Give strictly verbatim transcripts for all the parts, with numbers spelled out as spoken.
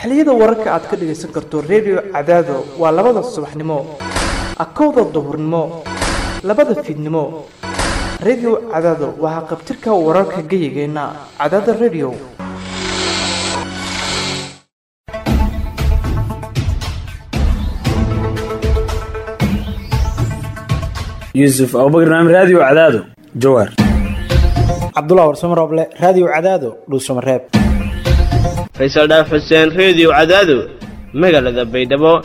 xilliyada wararka aad ka dhageysan karto radio Cadaado waa labada subaxnimo akowda duhurnimo labada fiidnimo radio Cadaado waa qabtirka wararka gayigeena Cadaado radio يوسف أبو بكر نعم راديو عدادو جوار عبد الله ورسمر أبله راديو عدادو لوس مرهب فيصل داف حسين راديو عدادو مقالة بيدبو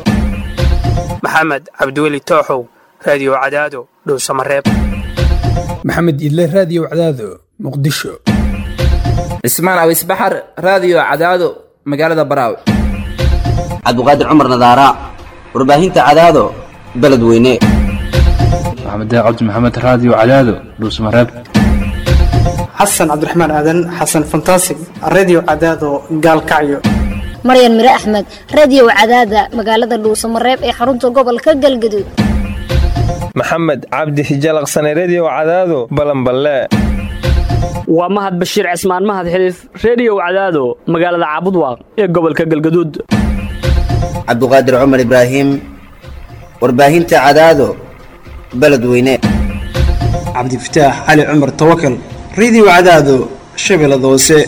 محمد عبدولي توحو راديو عدادو لوس مرهب محمد إله راديو عدادو مقدشو اسمان أو اسبحر راديو عدادو مقالة براو عبد القادر عمر نظارة ورباهين عدادو بلد وينيه محمد عبد محمد راديو عدادو لوس مرهب حسن عبد الرحمن آدن حسن فانتاسي راديو عدادو قال كعيو مريم مري أحمد راديو عدادة مقالة لوس مرهب اي حرونتو قبل كقل قدود محمد عبد حجال غصاني راديو عدادو بلن بلا ومهد بشير عثمان مهد حليف راديو عدادو مقالة عبدواق اي قبل كقل قدود عبد القادر عمر إبراهيم ورباهين عدادو بلد وينيه عبد الفتاح علي عمر توكل راديو عدادو شبل دوسي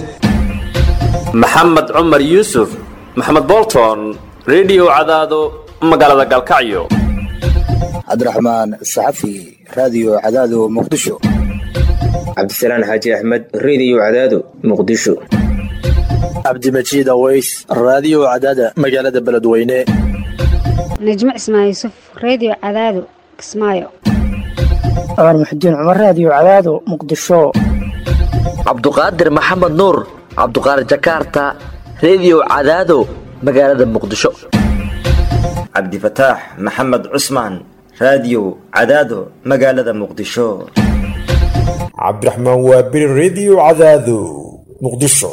محمد عمر يوسف محمد بولتون راديو عدادو مقالة قالكعيو عبد الرحمن الصحفي راديو عدادو مقدشو عبد السلام حاجي أحمد راديو عدادو مقدشو عبد المجيد أويس راديو عدادة مقالة بلد وينيه نجم اسماعيل يوسف راديو عدادو اسمايو عمر محدين عمر راديو عدادو مقدشو عبد القادر محمد نور عبد القادر جاكرتا راديو عدادو مقالة مقدشو عبد الفتاح محمد عثمان راديو عدادو مقالة مقدشو عبد الرحمن وابر راديو عدادو مقدشو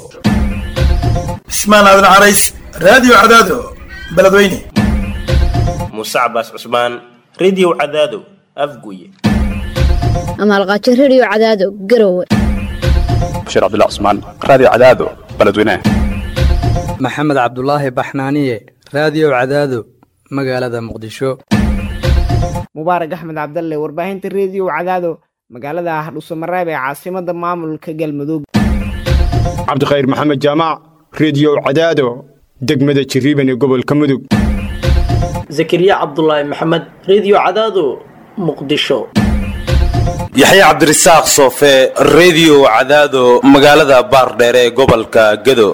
اسمان هذا العريس راديو عدادو بلدويني موسى عباس عثمان راديو عدادو أفقوي أما الغاتش راديو عدادو قروي بشير عبد الله عثمان راديو عدادو بلدوينه محمد عبد الله بحنانية راديو عدادو مقالة مقدشو مبارك أحمد عبد الله ورباهين الراديو عدادو مقالة حلوس مرابع عاصمة مامل كجلمدوق عبد الخير محمد جامع راديو عدادو دقمدة شريبني قبل كمدوق زكريا عبد الله محمد راديو عدادو مقدشو يحيى عبد الرزاق صوفي راديو عدادو مقالة بارديري قبل كجدو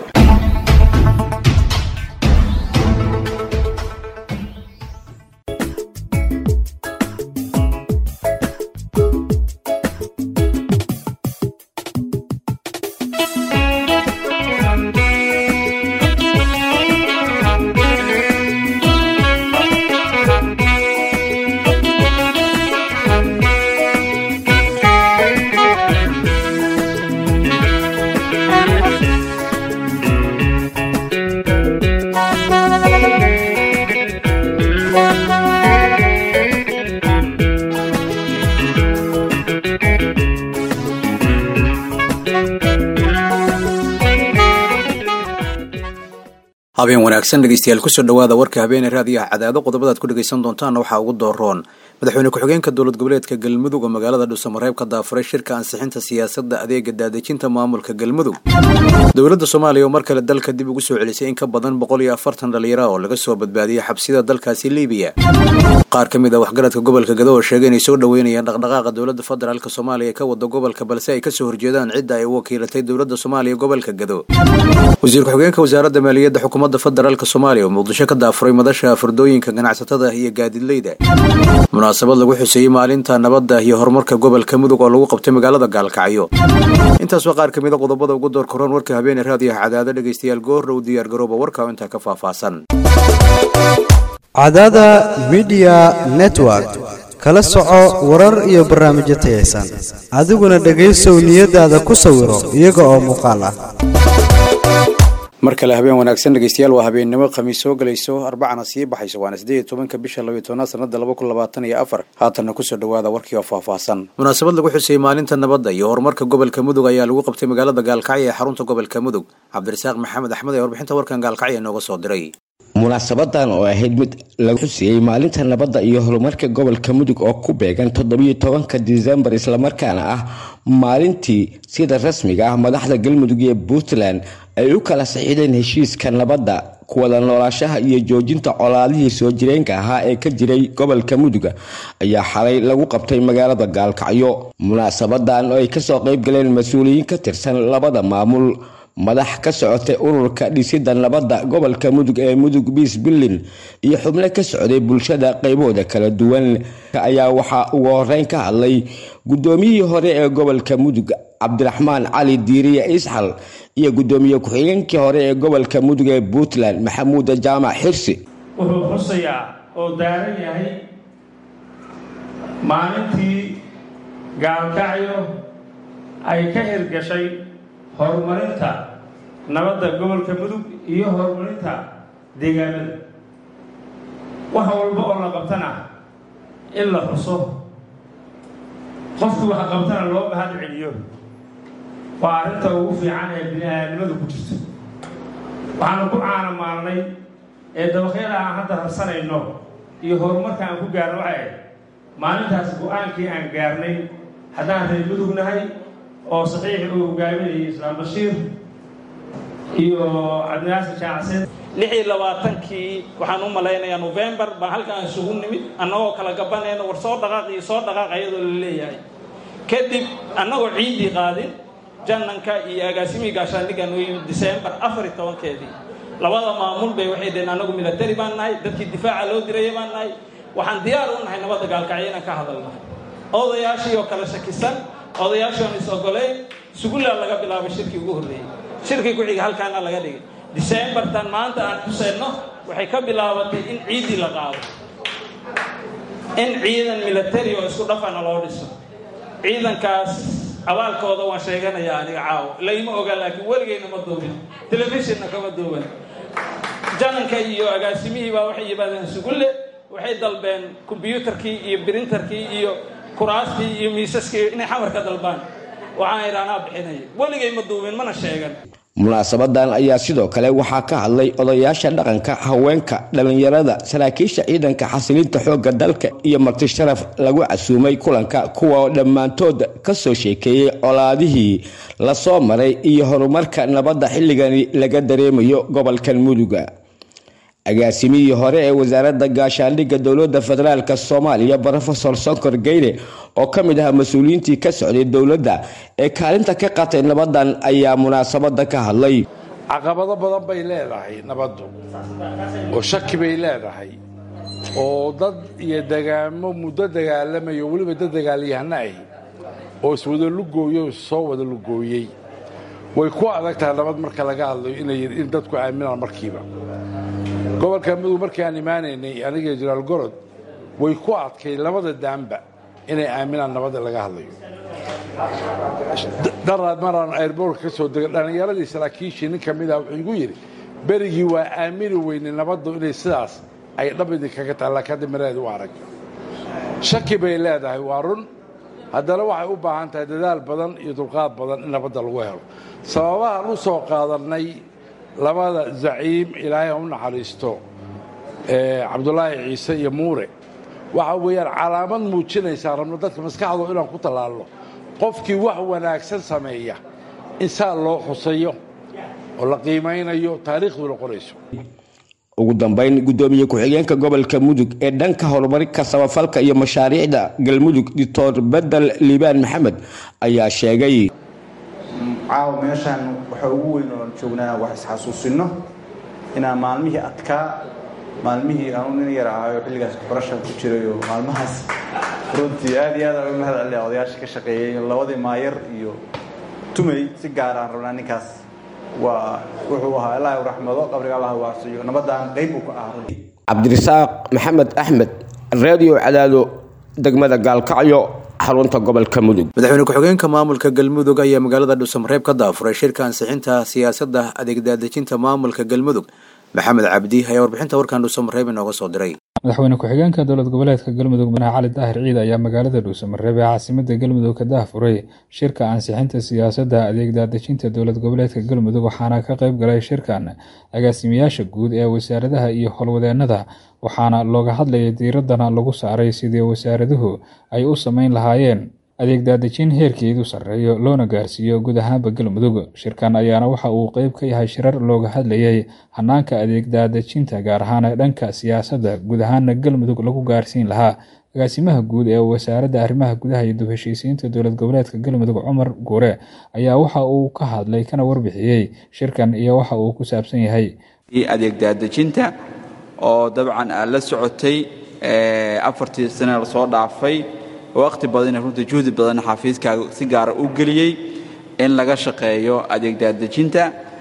habeen wanaagsan dhageystayaal ku soo dhawaada warka habeen raadiyaha Cadaado qodobada ku dhageysan doontaan waxa ugu dooron madaxweyne ku-xigeenka dowlad goboleedka Galmudug oo magaalada Dhuusamareeb ka daafuray shirka ansixinta siyaasadda adeega daadejinta maamulka Galmudug dowladda Soomaaliya oo mar kale dalka dib ugu soo celisay in ka badan boqol iyo afartan dhalinyaro oo laga soo badbaadiyay xabsida dalkaasi Liibiya qaar kamid ah waxgaradka gobolka Gado oo sheegay inay soo dhaweynayaan dhaqdhaqaaqa dowladda federaalka Soomaaliya ka wada gobolka balse ay ka soo horjeedaan cidda ay wakiilatay dowladda Soomaaliya gobolka Gado wasiir ku-xigeenka wasaaradda maaliyadda xukuumadda federaalka Soomaaliya oo muqdisho ka daafuray madasha fardooyinka ganacsatada iyo gaadiidleyda munaasabad lagu xuseeyay maalinta nabadda iyo horumarka gobolka Mudug oo lagu qabtay magaalada Gaalkacyo intaas waa qaar kamid ah qodobada ugu door koran warka habeen raadiyaha Cadaado dhageystayaal goor dhow diyaar garooba warka inta ka faahfaahsan Cadaada Media Network kala soco warar iyo barnaamijyo tayeysan adiguna dhageyso niyadaada ku sawiro iyaga oo muuqaal ah mar kale habeen wanaagsan dhegeystayaal waa habeennimo khamiis soo galayso arbacana sii baxayso waana siddeed iyo tobanka bisha laba iyo tobnaad sanada laba kun labaatan iyo afar haatanna kusoo dhawaada warkii oo faahfaahsan munaasabad lagu xusay maalinta nabadda iyo horumarka gobolka mudug ayaa lagu qabtay magaalada gaalkacyo ee xarunta gobolka mudug cabdirasaaq maxamed axmed ee warbixinta warkan gaalkacyo inooga soo diray munaasabadan oo ahayd mid lagu xusiyey maalinta nabadda iyo horumarka gobolka mudug oo ku beegan toddobiyo tobanka disembar islamarkaana ah maalintii sida rasmiga ah madaxda galmudug iyo puntland ay u kala saxiideen heshiiska nabadda kuwada noolaashaha iyo joojinta colaadihii soo jireenka ahaa ee ka jiray gobolka mudug ayaa xalay lagu qabtay magaalada gaalkacyo munaasabadan oo ay kasoo qayb galeen mas-uuliyiin ka tirsan labada maamul madax ka socotay ururka dhisida nabadda gobolka mudug ee mudug peace building iyo xubno ka socday bulshada qaybooda kala duwan ayaa waxaa ugu horeyn ka hadlay gudoomiyihii hore ee gobolka mudug cabdiraxmaan cali diiriye isxal iyo gudoomiye ku-xigeenkii hore ee gobolka mudug ee puntland maxamuud jaamac xirsi wuxuu xusayaa oo daaran yahay maalintii gaalkacyo ay ka hirgashay horumarinta nabadda gobolka mudug iyo horumarinta deegaanada wax walba oo la qabtana in la xuso qofkii wax qabtana loo mahad celiyo waa arrinta ugu fiican ee bini-aadnimadu ku jirto waxaanu ku caanamaalnay ee dabaqyada aan hadda harsanayno iyo horumarka aan ku gaarno waxay maalintaas go-aankii aan gaarnay haddaan reer mudug nahay oo saxiixi uu hogaaminayay islaam bashiir iyo cabdinaasir jaacsen lix iyo labaatankii waxaan u malaynayaa novembar baan halkaan isugu nimid annagoo kala gabanayna war soo dhaqaaq iyo soo dhaqaaq iyadoo la leeyahay kadib annagoo ciidii qaadin jannanka iyo agaasimihii gaashaandhiggan u yimid disembar afar iyo tobankeedii labada maamul bay waxay dhaheen annagu milatari baan nahay dadkii difaaca loo diraya baan nahay waxaan diyaar u nahay nabadda gaalkacyo inaan ka hadalno odayaashii oo kala shakisan odayaashoon is ogoleyn sugullaa laga bilaabay shirkii ugu horreeyey shirkii ku-xiga halkaana laga dhigay disembartan maanta aan xuseyno waxay ka bilaabatay in ciiddii la qaado in ciidan milatari oo isku dhafana loo dhiso ciidankaas abaalkooda waan sheeganayaa aniga caawo layma oga laakiin weligeyna ma duubin telefishonna kama duuban jananka iyo agaasimihii baa waxay yimaadeen sugulle waxay dalbeen kombyuutarkii iyo birintarkii iyo kuraastii iyo miisaskii inay xamarka dalbaan waxaan idhaanaa bixinaya weligay ma duubin mana sheegan munaasabadan ayaa sidoo kale waxaa ka hadlay odayaasha dhaqanka haweenka dhalinyarada saraakiisha ciidanka xasilinta xoogga dalka iyo marti sharaf lagu casuumay kulanka kuwa dhammaantood ka soo sheekeeyey colaadihii la soo maray iyo horumarka nabadda xilligani laga dareemayo gobolkan muduga agaasimihii hore ee wasaaradda gaashaandhigga dowladda federaalka soomaaliya brofesor sonkor geyre oo ka mid ahaa mas-uuliyiintii ka socday dowladda ee kaalinta ka qaatay nabadan ayaa munaasabada ka hadlay caqabado badan bay leedahay nabaddu oo shaki bay leedahay oo dad iyo degaamo muddo dagaalamayo weliba dad dagaalyahana ahi oo iswada lugooyo soo wada lugooyey way ku adag tahay nabad marka laga hadlayo in dadku aaminaan markiiba gobolka mudug markii aan imaanaynay aniga jenaraal gorod way ku adkay labada daanba inay aaminaan nabadda laga hadlayo daraad maraan airboortka ka soo degay dhallinyaradii saraakiishii nin ka mid ah wuxuu igu yidhi berigii waa aamini weynay nabaddu inay sidaas ay dhab idinkaga tahay laakiin hadda maraadi u arag shaki bay leedahay waa run haddana waxay u baahan tahay dadaal badan iyo dulqaad badan in nabadda lagu helo sababahaan u soo qaadannay labada zaciim ilaahay ha u naxariisto cabdulaahi ciise iyo muure waxa weeyaan calaamad muujinaysaa rabno dadka maskaxdoo inaan ku tallaalno qofkii wax wanaagsan sameeya in saa loo xusayo oo la qiimaynayo taariikhduna qorayso ugu dambeyn gudoomiye ku-xigeenka gobolka mudug ee dhanka horumarinka samafalka iyo mashaariicda galmudug doctor bedel liibaan maxamed ayaa sheegay caawa meeshaan waxa ugu weyn oo joognaa wax isxasuusino inaan maalmihii adkaa maalmihii aanu nin yar ahayo xilligaas barasha ku jiray oo maalmahaas runtii aad iyo aad uga mahad celiya odayaasha ka shaqeeyay labadii maayar iyo tumay si gaar ah rabnaa ninkaas waa wuxuu ahaa ilaahay u raxmado qabriga allah waasiyo nabadaan qayb uu ka ahaa cabdirasaaq maxamed axmed radio cadaado degmada gaalkacyo xarunta gobolka mudug. madaxweyne ku-xigeenka maamulka galmudug ayaa magaalada dhuusamareeb ka daafuray shirka ansixinta siyaasadda adeeg-daadejinta maamulka galmudug. maxamed cabdi ayaa warbixinta warkan dhuusamareeb inooga soo diray. madaxweyne ku-xigeenka dowlad goboleedka galmudug madax cali daahir ciid ayaa magaalada dhuusamareeb ee caasimada galmudug ka daafuray shirka ansixinta siyaasadda adeeg-daadejinta dowlad goboleedka galmudug waxaana ka qayb galay shirkan agaasimayaasha guud ee wasaaradaha iyo howlwadeenada waxaana looga hadlayay diiradana lagu saaray sidii wasaaraduhu ay u sameyn lahaayeen adeeg-daadejin heerkeedu sarreeyo loona gaarsiiyo guud ahaanba galmudug. shirkan ayaana waxa uu qeyb ka yahay shirar looga hadlayay hanaanka adeeg-daadejinta gaar ahaan dhanka siyaasadda guud ahaana galmudug lagu gaarsiin lahaa. agaasimaha guud ee wasaaradda arrimaha gudaha iyo dib heshiisiinta dowlad goboleedka galmudug cumar guure ayaa waxa uu ka hadlay kana warbixiyey shirkan iyo waxa uu ku saabsan yahay. adeeg-daadejinta oo dabcan aan la socotay afartii sano lasoo dhaafay waqti badan runtii juhdi badan xafiiskaaga si gaar ah u geliyay in laga shaqeeyo adeeg-daadejinta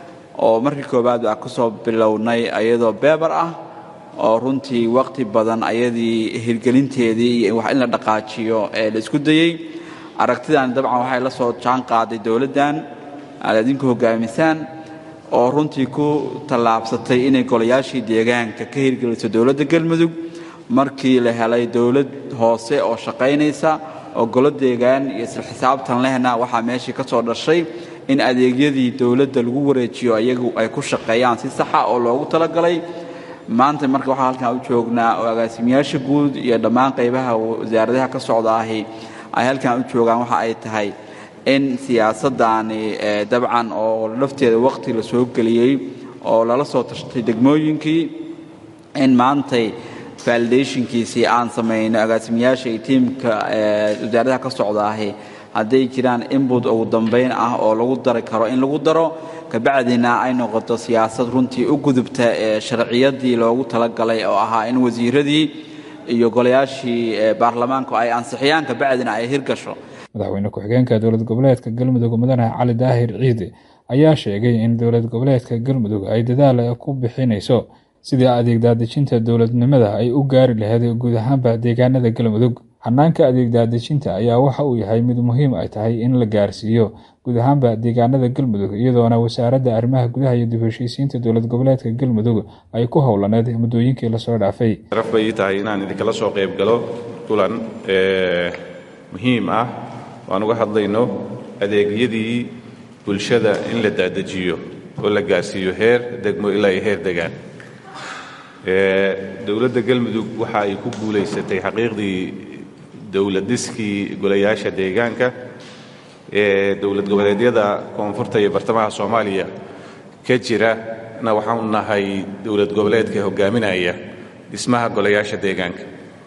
oo markii koobaad aan ku soo bilownay ayadoo beebar ah oo runtii waqti badan ayadii hirgelinteedii iyo wax in la dhaqaajiyo ee la isku dayay. aragtidan dabcan waxay la soo jaan qaaday dowladdan aad idinku hogaamisaan oo runtii ku tallaabsatay inay golayaashii deegaanka ka hirgeliso dowladda galmudug markii la helay dowlad hoose oo shaqaynaysa oo golo deegaan iyo isla xisaabtan lehna waxaa meeshii ka soo dhashay in adeegyadii dowladda lagu wareejiyo iyagu ay ku shaqeeyaan si saxa oo loogu talagalay. maanta marka waxaa halkan u joognaa oo agaasimayaasha guud iyo dhammaan qaybaha wasaaradaha ka socda ahi ay halkan u joogaan waxa ay tahay in siyaasaddaani dabcan oo lafteeda waqti la soo geliyey oo lala soo tashtay degmooyinkii in maantay validationkiisii aan samayno agaasimayaasha iyo tiimka wasaaradaha ka socda ahi hadday jiraan input ugu dambayn ah oo lagu dari karo in lagu daro kabacdina ay noqoto siyaasad runtii u gudubta ee sharciyadii loogu talagalay oo ahaa in wasiiradii iyo golayaashii baarlamaanku ay ansixiyaan kabacdina ay hirgasho. madaxweyne ku-xigeenka dowlad goboleedka galmudug mudane cali daahir ciid ayaa sheegay in dowlad goboleedka galmudug ay dadaal ku bixinayso sidii adeeg-daadejinta dowladnimada ay u gaari lahayd guud ahaanba deegaanada galmudug. hanaanka adeeg-daadejinta ayaa waxa uu yahay mid muhiim ay tahay in la gaarsiiyo guud ahaanba deegaanada galmudug iyadoona wasaaradda arrimaha gudaha iyo dib heshiisiinta dowlad goboleedka galmudug ay ku howlaneed muddooyinkii lasoo dhaafay. sharaf bay ii tahay inaan idinkala soo qayb galo kulan muhiim ah waan uga hadlayno adeegyadii bulshada in la daadejiyo oo la gaarsiiyo heer degmo ilaa heer degaan. dowladda galmudug waxa ay ku guulaysatay xaqiiqdii dowladiskii golayaasha deegaanka ee dowlad goboleedyada koonfurta iyo bartamaha soomaaliya ka jira na waxaanu nahay dowlad goboleedka hogaaminaya dhismaha golayaasha deegaanka.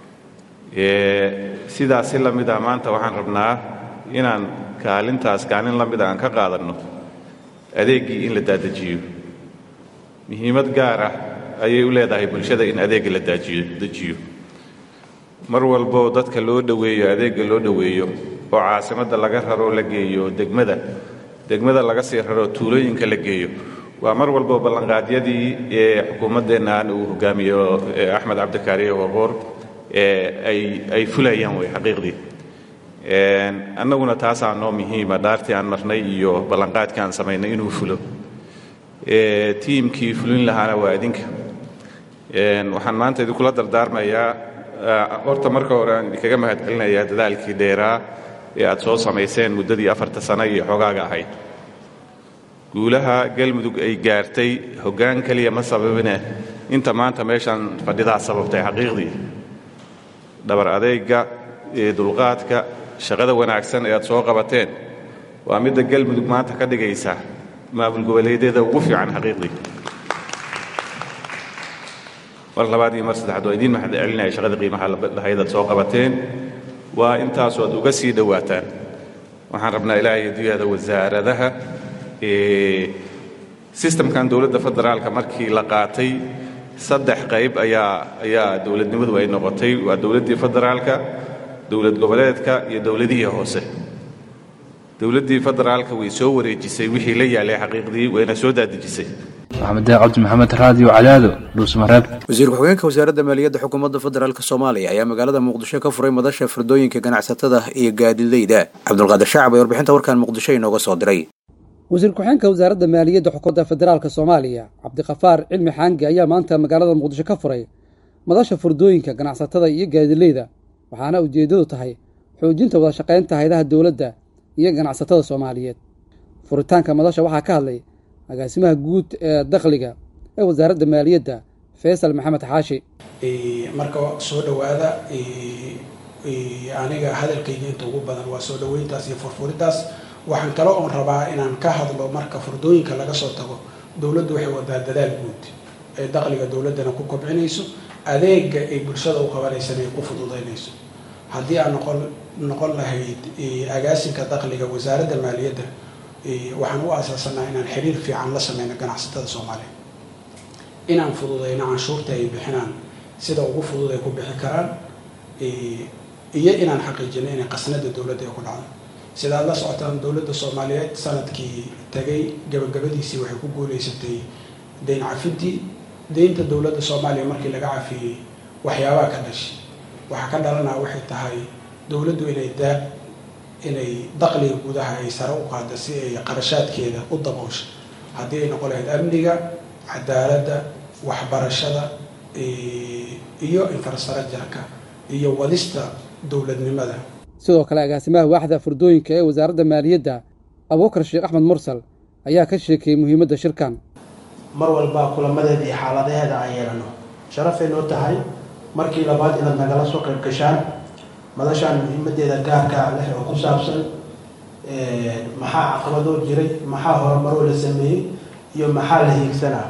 sidaas si la mid ah maanta waxaan rabnaa inaan kaalintaas kaalin la mid ah aan ka qaadanno adeeggii in la daadejiyo. muhiimad gaar ah ayay u leedahay bulshada in adeegga la dejiyo. mar walbo dadka loo dhoweeyo adeegga loo dhoweeyo oo caasimadda laga raro la geeyo degmada degmada laga sii raro tuulooyinka la geeyo waa mar walbo ballanqaadyadii ee xukuumaddeennan uu hogaamiyo axmed cabdikaariye waqoor ay ay fulayaan way xaqiiqdii. annaguna taasaa noo muhiima dhaartii aan marnay iyo ballanqaadkii aan samaynay inuu fulo. tiimkii fulin lahaana waa idinka. waxaan maanta idinkula dardaarmayaa horta marka hore aan idinkaga mahadcelinayaa dadaalkii dheeraa ee aad soo samayseen muddadii afarta sano iyo xogaaga ahayd. guulaha galmudug ay gaartay hoggaan keliya ma sababine inta maanta meeshaan fadhidaa sababtay xaqiiqdii. dhabar adeegga ee dulqaadka shaqada wanaagsan ee aad soo qabateen waa midda galmudug maanta ka dhigaysa maamul goboleedyada ugu fiican xaqiiqdii. mar labaad iyo mar saddexaad waa idiin mahad celinaya shaqada qiimaha lahayd aad soo qabateen waa intaasoo aad uga sii dhowaataan. waxaan rabnaa ilaahay adduunyada wasaaradaha sistamkan dowladda federaalka markii la qaatay saddex qayb ayaa ayaa dowladnimadu ay noqotay. waa dowladdii federaalka, dowlad goboleedka iyo dowladihii hoose. dowladdii federaalka way soo wareejisay wixii la yaalay xaqiiqdii wayna soo daadejisay. maxamed cabdi maxamed raadiyo cadaado dhuusmareeb. wasiir ku-xigeenka wasaaradda maaliyadda xukuumadda federaalk soomaaliya ayaa magaalada muqdisho ka furay madasha firdooyinka ganacsatada iyo gaadiidleyda. cabdulqaadir shacab ee warbixinta warkaan muqdisho inooga soo diray. wasiir ku-xigeenka wasaaradda maaliyadda xukuumadda federaalk soomaaliya cabdiqafaar cilmi xaangi ayaa maanta magaalada muqdisho ka furay madasha firdooyinka ganacsatada iyo gaadiidleyda, waxaana ujeedadu tahay xoojinta wada shaqaynta hay'adaha dowladda iyo ganacsatada Soomaaliyeed. furitaanka madasha waxaa ka hadlay agaasimaha guud ee dakhliga ee wasaaradda maaliyadda Faysal Maxamed Xaashi. ee marka soo dhawaada ee aniga hadalkayga inta ugu badan waa soo dhaweyntaas iyo furfuridaas. waxaan kale oo rabaa inaan ka hadlo marka furdooyinka laga soo tago dowladdu waxay wadaa dadaal guud ee dakhliga dowladana ku kobcinayso, adeega ay bulshada u qabanayso ay ku fududeynayso. haddii aan noqon noqon lahayd agaasinka dakhliga wasaaradda maaliyadda, waxaan u aasaasanaa inaan xiriir fiican la sameyno ganacsatada Soomaaliyeed, inaan fududeyno canshuurta ay bixinaan sida ugu fudud ay ku bixi karaan, iyo inaan xaqiijino inay qasnada dowladda ay ku dhacdo. sidaad la socotaan dowladda Soomaaliyeed sanadkii tagay gabagabadiisii waxay ku guuleysatay deyn cafintii. deynta dowladda Soomaaliya markii laga cafiyey waxyaabaha ka dhashay waxa ka dhalanaa waxay tahay dowladdu inay daaq inay dakhliga gudaha ay sare u qaado si ay qarashaadkeeda u daboosho, haddii ay noqon lahayd amniga, cadaaladda, waxbarashada iyo infrastructure-ka iyo wadista dowladnimada. sidoo kale agaasimaha waaxda furdooyinka ee wasaaradda maaliyadda Abuukar Sheekh Axmed Mursal ayaa ka sheekay muhiimadda shirkan. mar walba kulamadeeda iyo xaaladaheeda aan yeelano sharafay noo tahay markii labaad inaad nagala soo qayb gashaan madashaan muhiimadeeda gaarka ah leh oo ku saabsan maxaa caqabadoo jiray, maxaa horumaroo la sameeyey iyo maxaa la hiigsanaa.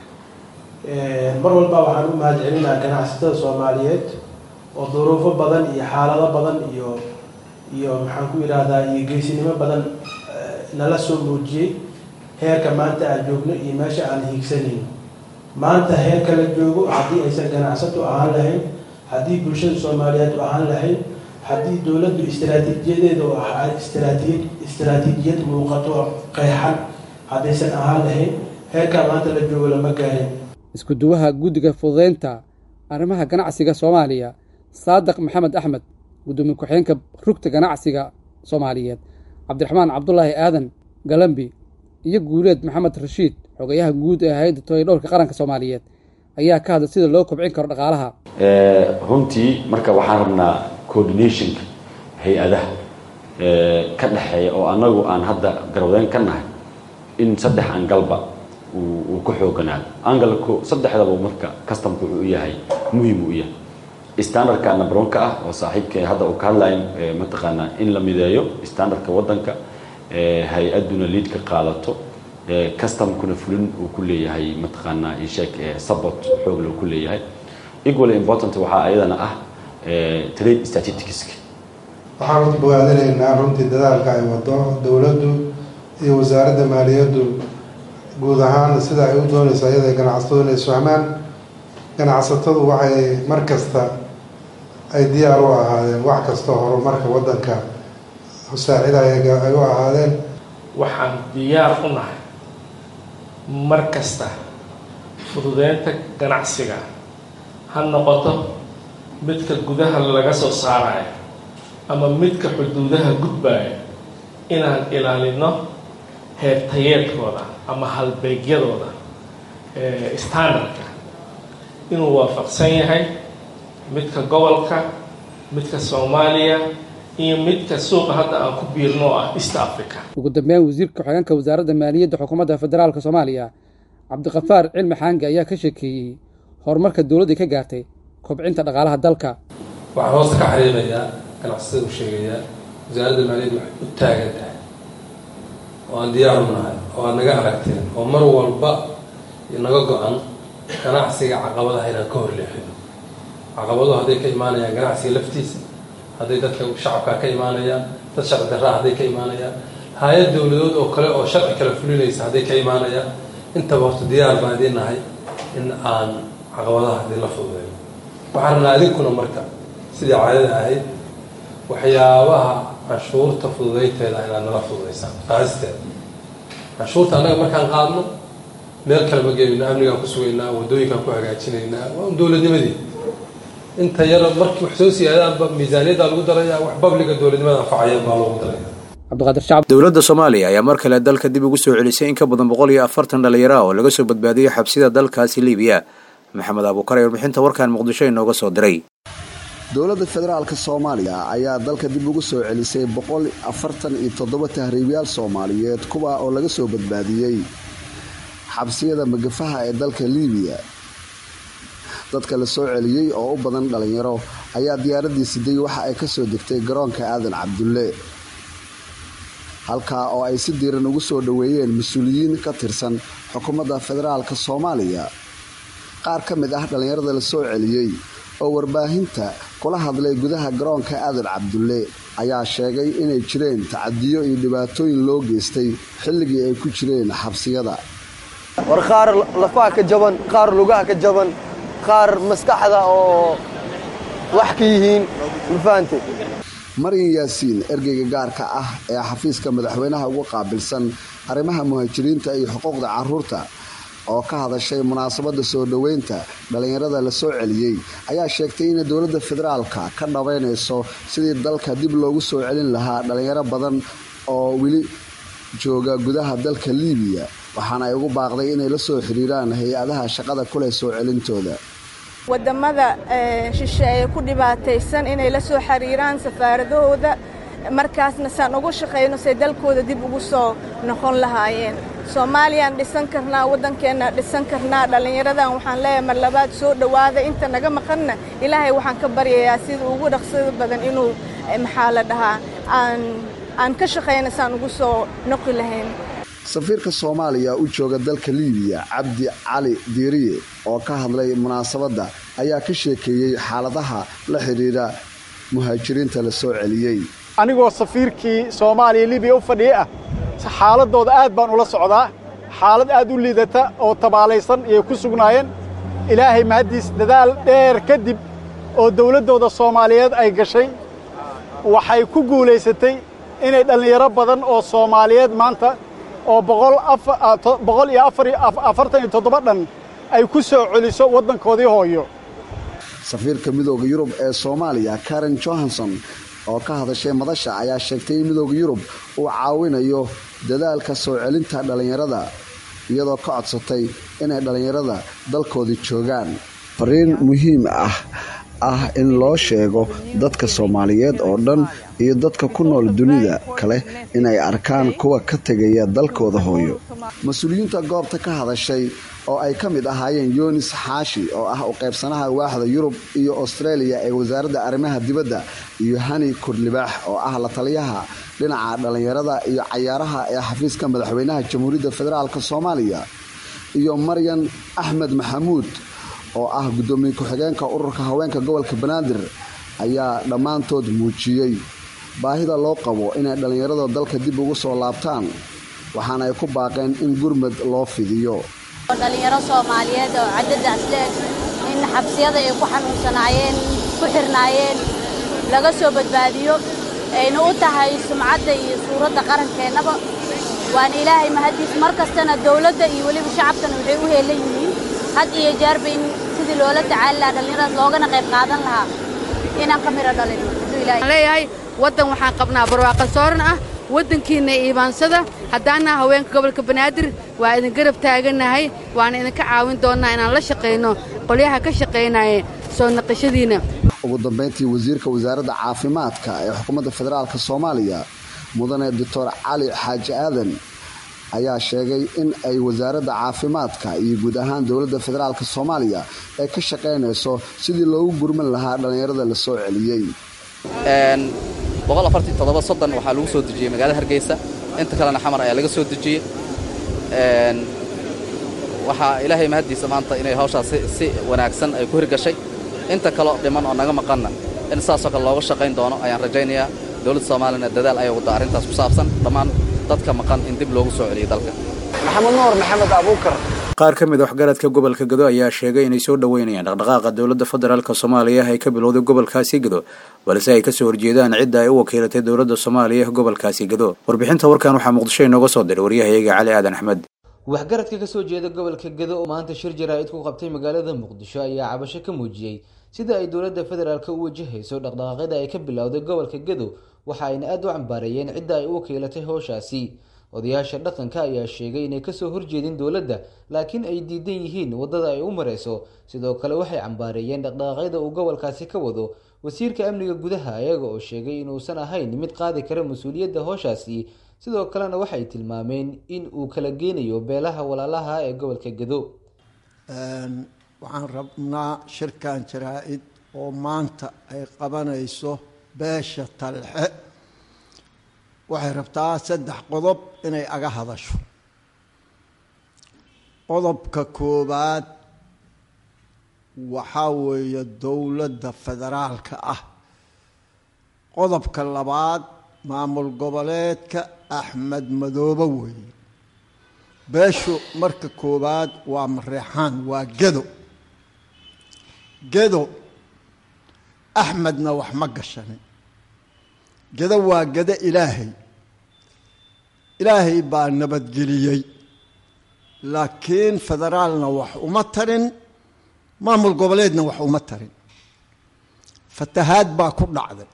mar walba waxaan u mahadcelinayaa ganacsatada Soomaaliyeed oo duruufo badan iyo xaalado badan iyo iyo maxaan ku yiraahdaa iyo geesinimo badan nala soo muujiyey heerka maanta aan joogno iyo meesha aan hiigsanayno. maanta heerka la joogo haddii aysan ganacsato ahaan lahayn, haddii bulshada Soomaaliyeed u ahaan lahayn, haddii dowladdu istiraatiijiyadeeda oo ah istiraatiijiyad istiraatiijiyad muuqato qeexan haddaysan ahaan lahayn, heerka maanta la joogo lama gaarin. isku duwaha guddiga fududeynta arrimaha ganacsiga Soomaaliya Saadiq Maxamed Axmed, gudoomiye ku-xigeenka rugta ganacsiga Soomaaliyeed Cabdiraxmaan Cabdullaahi Aadan Galambi iyo Guuleed Maxamed Rashiid, xogayaha guud ee hay'adda taageerada qaranka Soomaaliyeed, ayaa ka hadlay sida loo kobcin karo dhaqaalaha. ee runtii marka waxaan rabnaa coordinationka hay'adaha ee ka dhaxeeya oo anagu aan hadda garwadeyn ka nahay in saddex angalba uu ku xooganaado. angalku saddexdaba marka customku uu yahay muhiim u yahay. standardka number one ka ah oo saaxiibka hadda uu ka hadlayo mataqaana in la mideeyo standardka wadanka ee hay'aduna lead ka qaadato, ee customkuna fulin uu ku leeyahay mataqaana in sheek support xoog loo ku leeyahay. equally important waxa ayadana ah ee trade statistics. waxaan u bogaadinaynaa runtii dadaalka ay wado dowladdu iyo wasaaradda maaliyaddu guud ahaan sida ay u doonayso iyada ganacsatadu inay isfahmaan. ganacsatadu waxay mar kasta ay diyaar u ahaadeen wax kasta horumarka waddanka saacidaya ay u ahaadeen. waxaan diyaar u nahay mar kasta fududeynta ganacsiga, ha noqoto midka gudaha laga soo saarayo ama midka xuduudaha gudbaya, inaan ilaalino heertayeedkooda ama halbeegyadooda standardka inuu waafaqsan yahay midka gobolka, midka Soomaaliya iyo midka suuqa hadda aan ku biirno ah East Africa. ugu dambeyn wasiirka ku-xigeenka wasaaradda maaliyadda xukuumadda federaalka Soomaaliya Cabdiqafaar Cilmi Xaangi ayaa ka sheekeeyey horumarka dowladda ka gaartay kobcinta dhaqaalaha dalka. waxaan hoosta ka xariiqayaa ganacsatada u sheegayaa wasaaradda maaliyadda waxay u taagan tahay oo aan diyaar u nahay oo aan naga aragteen oo mar walba naga go-an ganacsiga caqabadaha inaan ka horleexino. caqabaduhu hadday ka imaanayaan ganacsiga laftiisa, hadday dadka shacabka ka imaanayaan, dad sharci darraa hadday ka imaanayaan, hay-ad dowladood oo kale oo sharci kale fulinaysa hadday ka imaanayaan, intaba horta diyaar baan idiin nahay in aan caqabadaha idin la fududeeyo. waxaan rabnaa idinkuna marka sidii caadada ahayd waxyaabaha canshuurta fududeynteeda inaad nala fududeysaan qaadisteeda. canshuurta annaga markaan qaadno meel kale ma geenayna amnigaan ku sugaynaa wadooyinkaan ku hagaajinaynaa waa un dowladnimadii inta yar markii wax soo siyaadaanba miisaaniyadda lagu darayaa wax babliga dowladnimada anfacaya baa loogu daraya. dowladda soomaaliya ayaa mar kale dalka dib ugu soo celisay in ka badan boqol iyo afartan dhalinyaro oo laga soo badbaadiyey xabsida dalkaasi liibiya. maxamed abuukar ee warbixinta warkaan muqdisho inooga soo diray. dowladda federaalka soomaaliya ayaa dalka dib ugu soo celisay boqol afartan iyo toddoba tahriibayaal soomaaliyeed kuwa oo laga soo badbaadiyey xabsiyada magafaha ee dalka liibiya. dadka la soo celiyey oo u badan dhalinyaro ayaa diyaaradii siday waxa ay ka soo degtay garoonka aadan cabdulle halkaa oo ay si diiran ugu soo dhoweeyeen mas-uuliyiin ka tirsan xukuumadda federaalka soomaaliya. qaar ka mid ah dhalinyarada la soo celiyey oo warbaahinta kula hadlay gudaha garoonka aadan cabdulle ayaa sheegay inay jireen tacadiyo iyo dhibaatooyin loo geystay xilligii ay ku jireen xabsiyada. war qaar lafaha ka jaban, qaar lugaha ka jaban, qaar maskaxda oo wax ka yihiin ma fahanteen. maryan yaasiin ergeyga gaarka ah ee xafiiska madaxweynaha ugu qaabilsan arrimaha muhaajiriinta iyo xuquuqda caruurta oo ka hadashay munaasabada soo dhoweynta dhalinyarada la soo celiyey ayaa sheegtay in dowladda federaalka ka dhaweynayso sidii dalka dib loogu soo celin lahaa dhalinyaro badan oo weli jooga gudaha dalka liibiya, waxaana ay ugu baaqday inay la soo xiriiraan hay-adaha shaqada kuleh soo celintooda. wadamada shisheeye ku dhibaataysan inay la soo xiriiraan safaaradahooda markaasna saan ugu shaqeyno say dalkooda dib ugu soo noqon lahaayeen. soomaaliyaan dhisan karnaa, waddankeena dhisan karnaa. dhallinyaradan waxaan leeyahay mar labaad soo dhowaada, inta naga maqanna ilaahay waxaan ka baryayaa sida ugu dhaqsada badan inuu maxaa la dhahaa aan aan ka shaqeyno saan ugu soo noqi lahayn. safiirka soomaaliya u jooga dalka liibiya cabdi cali diiriye oo ka hadlay munaasabadda ayaa ka sheekeeyey xaaladaha la xidhiidha muhaajiriinta la soo celiyey. anigoo safiirkii soomaaliya liibiya u fadhiye ah xaaladooda aad baan ula socdaa. xaalad aad u liidata oo tabaalaysan iyay ku sugnaayeen. ilaahay mahaddiis dadaal dheer kadib oo dawladdooda soomaaliyeed ay gashay waxay ku guulaysatay inay dhallinyaro badan oo soomaaliyeed maanta oo boqol iyo afartan iyo toddoba dhan ay ku soo celiso waddankoodii hooyo. safiirka midooda yurub ee soomaaliya karen johanson oo ka hadashay madasha ayaa sheegtay in midooda yurub uu caawinayo dadaalka soo celinta dhallinyarada iyadoo ka codsatay inay dhallinyarada dalkoodii joogaan. fariin muhiim ah ah in loo sheego dadka soomaaliyeed oo dhan iyo dadka ku nool dunida kale inay arkaan kuwa ka tegaya dalkooda hooyo. mas-uuliyiinta goobta ka hadashay oo ay ka mid ahaayeen yunis xaashi oo ah u qaybsanaha waaxda yurub iyo australia ee wasaaradda arrimaha dibadda iyo hani kurlibaax oo ah la taliyaha dhinaca dhallinyarada iyo cayaaraha ee xafiiska madaxweynaha jamhuuriyadda federaalka soomaaliya iyo maryan axmed maxamuud oo ah guddoomiye ku-xigeenka ururka haweenka gobolka banaadir ayaa dhammaantood muujiyey baahida loo qabo inay dhallinyarada dalka dib ugu soo laabtaan, waxaana ay ku baaqeen in gurmad loo fidiyo. dhalinyaro soomaaliyeed oo cadadaas leeg in xabsiyada ay ku xanuunsanaayeen ku xirnaayeen laga soo badbaadiyo ayna u tahay sumcadda iyo suuradda qarankeenaba. waan ilaahay mahadiis mar kastana dawladda iyo weliba shacabkana waxay u heelan yihiin had iyo jeerba in sidii loola tacaali lahaa dhallinyaradaas loogana qayb qaadan lahaa inaan ka miro dhalino. leeyahay waddan waxaan qabnaa barwaaqo sooran ah, waddankiina iibaansada. haddaana haweenka gobolka banaadir waa idin garab taagannahay, waana idinka caawin doonnaa inaan la shaqayno qolyaha ka shaqaynaya soo naqashadiina. ugu dambeyntii wasiirka wasaaradda caafimaadka ee xukuumadda federaalka soomaaliya mudane doctor cali xaaji aadan ayaa sheegay in ay wasaaradda caafimaadka iyo guud ahaan dowladda federaalka soomaaliya ay ka shaqaynayso sidii loogu gurman lahaa dhallinyarada la soo celiyey. boqol afartan iyo toddoba soddon waxaa lagu soo dejiyey magaalada Hargeysa, inta kalena xamar ayaa laga soo dejiyey. waxaa ilaahay mahadiisa maanta inay hawshaas si wanaagsan ay ku hirgashay. inta kale dhiman oo naga maqanna in saasoo kale looga shaqayn doono ayaan rajaynayaa. dowladda Soomaaliya dadaal ay wada arrintaas ku saabsan dhammaan dadka maqan in dib loogu soo celiyo dalka. maxamed nuur maxamed abuukar. qaar ka mid ah waxgaradka gobolka Gado ayaa sheegay inay soo dhaweynayaan dhaqdhaqaaqa dowladda federaalka Soomaaliya ay ka bilowday gobolkaasi Gado, balse ay ka soo horjeedaan cidda ay u wakiilatay dowladda Soomaaliya gobolkaasi Gado. warbixinta warkan waxaa Muqdisho inooga soo diray wariyahayaga Cali Aadan Axmed. waxgaradka ka soo jeeda gobolka Gedo oo maanta shir jaraa'id ku qabtay magaalada Muqdisho ayaa cabasho ka muujiyay sida ay dowladda federaalka u wajahayso dhaqdhaqaaqyada ay ka bilowday gobolka Gedo waxa ayna aad u cambaarayeen cidda ay u wakiilatay howshaasi. odayaasha dhaqanka ayaa sheegay inay ka soo horjeedin dowladda laakiin ay diidan yihiin wadada ay u mareyso. sidoo kale waxay cambaarayeen dhaqdhaqaaqyada uu gobolkaasi ka wado wasiirka amniga gudaha ayaga oo sheegay inuusan ahayn mid qaadi kara mas'uuliyadda howshaasi. sidoo kalena waxay tilmaameen in uu kala geenayo beelaha walaalaha ee gobolka Gedo. een waxaan rabnaa shirkan jaraa'id oo maanta ay qabanayso beesha Talxe waxay rabtaa saddex qodob inay aga hadasho. qodobka koobaad waxa weeye dowladda federaalka ah. qodobka labaad maamul goboleedka Axmed Madoobe weeye. beeshu marka koobaad waa Mareexaan waa Gedo. Gedo Axmedna wax ma gashanin. Gedo waa Gedo Ilaahay. Ilaahay baa nabadgeliyey. laakiin federaalna wax uma tarin maamul goboleedna wax uma tarin. fatahaad baa ku dhacday.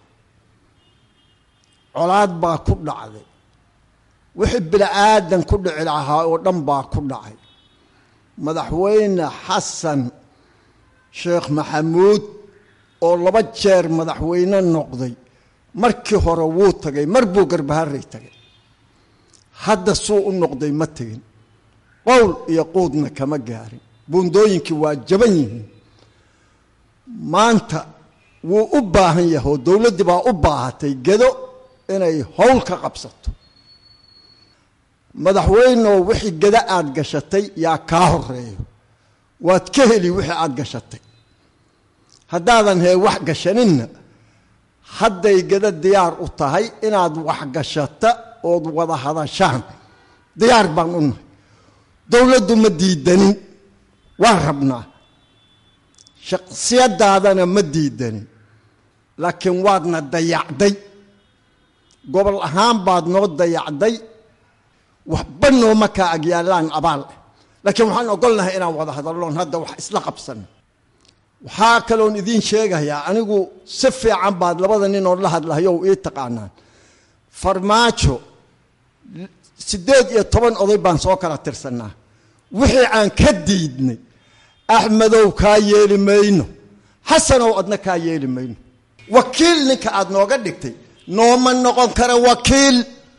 colaad baa ku dhacday. wixii bilaadan ku dhici lahaa oo dhan baa ku dhacay. madaxweyne xasan sheekh maxamuud oo laba jeer madaxweyne noqday markii hore wuu tagay mar buu Garbaharey tagay. hadda suu u noqday ma tagin. qowl iyo quudna kama gaarin. buundooyinkii waa jaban yihiin. maanta wuu u baahan yahay dowladda baa u baahatay Gedo inay howl ka qabsato. madaxweyne wixii Gedo aad gashatay yaa ka horeeyo. waad ka heli wixii aad gashatay. haddaadan hee wax gashaninna hadday Gedo diyaar u tahay inaad wax gashata ood wada hadashaan diyaar baan u nahay. dowladdu ma diidanin waan rabnaa. shakhsiyadaadana ma diidanin laakiin waadna dayacday. gobol ahaan baad noo dayacday. waxba nooma kaa agyaalaan abaal. laakiin waxaan ogolnahay inaan wada hadalloon hadda wax isla qabsano. waxaa kaloon idiin sheegayaa anigu si fiican baad labada nin oo la hadlahayo ii taqaanaan. farmaajo sideed iyo toban oday baan soo kala tirsanaa. wixii aan ka diidnay Axmedow kaa yeeli mayno. xasanow adna kaa yeeli mayno. wakiil ninka aad nooga dhigtay nooma noqon kara wakiil.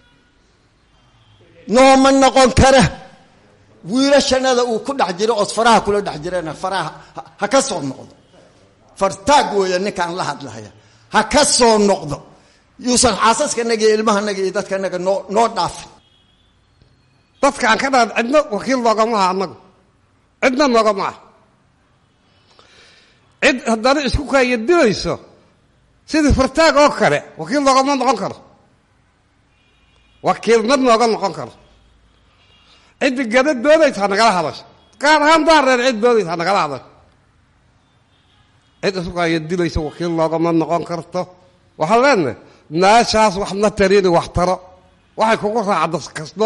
nooma noqon kara. wiilashanada uu ku dhex jiro oo faraha kula dhex jirana faraha ha ka soo noqdo. fartaag weeye ninkaan la hadlaya ha ka soo noqdo. yuusan xaasaskanaga iyo ilmahanaga iyo dadkanaga noo noo dhaafin. dadkaan ka dhaan cidna wakiil loogama aha annagu cidna noogama ah. cid haddana isku kaayadilayso sidii fartaag oo kale wakiil loogama noqon karo. wakiilnad nooga noqon karo. ciddi Gedo doodaysa ha nagala hadasho. gaar ahaan daareer cid doodaysa ha nagala hadasho. cid isku kaayadilayso wakiil loogama noqon karto. waxaan leenahay meeshaas wax na tarini wax taro. waxay kugu raacdo kasdo.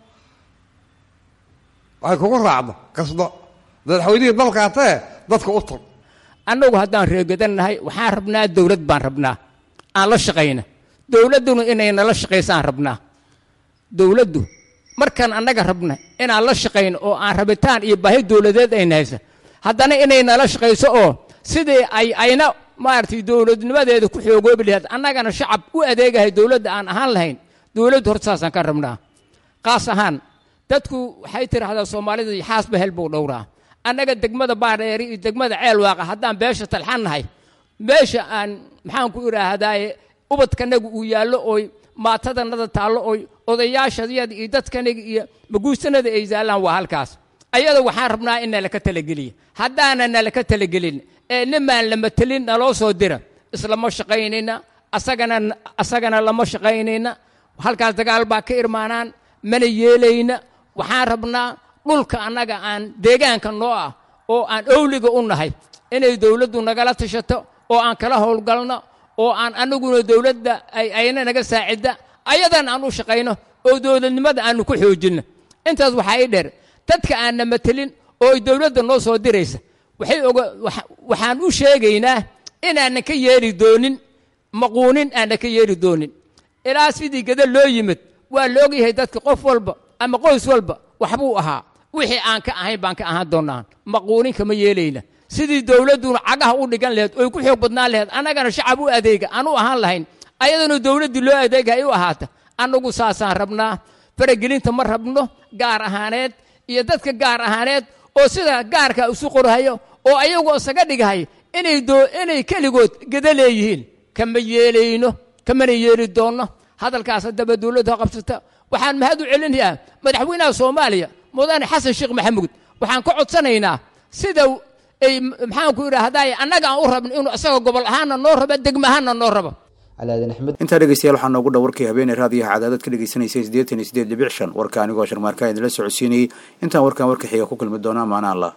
waxay kugu raacdo kasdo. madaxweynihii dalkaatee dadka u tag. annagu haddaan reegadannahay waxaan rabnaa dowlad baan rabnaa aan la shaqayna. dowladduna inay nala shaqaysaan rabnaa. dowladdu markaan annaga rabna inaan la shaqayno oo aan rabitaan iyo baahi dowladeed ayna haysa haddana inay nala shaqayso oo sidii ay ayna maartay dowladnimadeeda ku xoogoobi lahayd annagana shacab u adeegahay dowladda aan ahaan lahayn. dowladdu horta saasaan ka rabnaa. qaas ahaan dadku waxay tiraahdaa Soomaalida xaasba hel buu dhowraa. annaga degmada Baardheer iyo degmada Ceelwaaqa haddaan beesha Talxan nahay beesha aan maxaan ku iraahdaa ubadkanagu uu yaallo oo maatadanada taallo oo odayaashadiyada iyo dadkanaga iyo maguusanada ay zaalaan waa halkaas. ayada waxaan rabnaa in la ka talageliyo. haddaana la ka talagelin ee nimaan la matalin naloo soo dira isla ma shaqaynayna. asagana asagana lama shaqaynayna. halkaas dagaal baa ka irmaanaan mana yeelayna. waxaan rabnaa dhulka annaga aan deegaanka noo ah oo aan owliga u nahay inay dowladdu nagala tashato oo aan kala howlgalno oo aan anaguna dowladda ay ayna naga saacida ayadan aan u shaqayno oo dowladnimada aan ku xoojino. intaas waxa ay dheer dadka aanna matelin oo ay dowladda noo soo diraysa waxay oga waxaan u sheegaynaa inaanan ka yeeri doonin maquunin aanan ka yeeri doonin ilaa sidii gada loo yimid waa la ogyahay dadka qof walba ama qoys walba waxbuu ahaa wixii aan ka ahayn baan ka ahaan doonaa maquunin kama yeelayna sidii dowladduna cagaha u dhigan lahayd oy ku xoog badnaan lahayd annagana shacab u adeega aan u ahaan lahayn ayadana dowladdii loo adeega ay u ahaata annagu saasaan rabnaa faragelinta ma rabno gaar ahaaneed iyo dadka gaar ahaaneed oo sida gaarka isu qorhayo oo ayagu isaga dhigahay inay doo inay keligood gada leeyihiin kama yeelayno kamana yeeli doonno hadalkaas haddaba dowladda qabsata waxaan mahad u celinayaa madaxweynaha soomaaliya mudane xasan sheekh maxamuud waxaan ka codsanaynaa sida ay maxaan ku idhaahdaa annaga aan u rabno inuu isaga gobol ahaanna noo rabo degmo ahaanna noo rabo intaa dhegeystayaal waxaa noogu dhow warkii habeenay raadiyaha cadaadad ka dhegeysanaysa siddeetan iyo siddeed dhibic shan warka anigoo sharmaarkaa idinla socodsiinayay intaan warkan warka xiga ku kulmi doonaa maana allah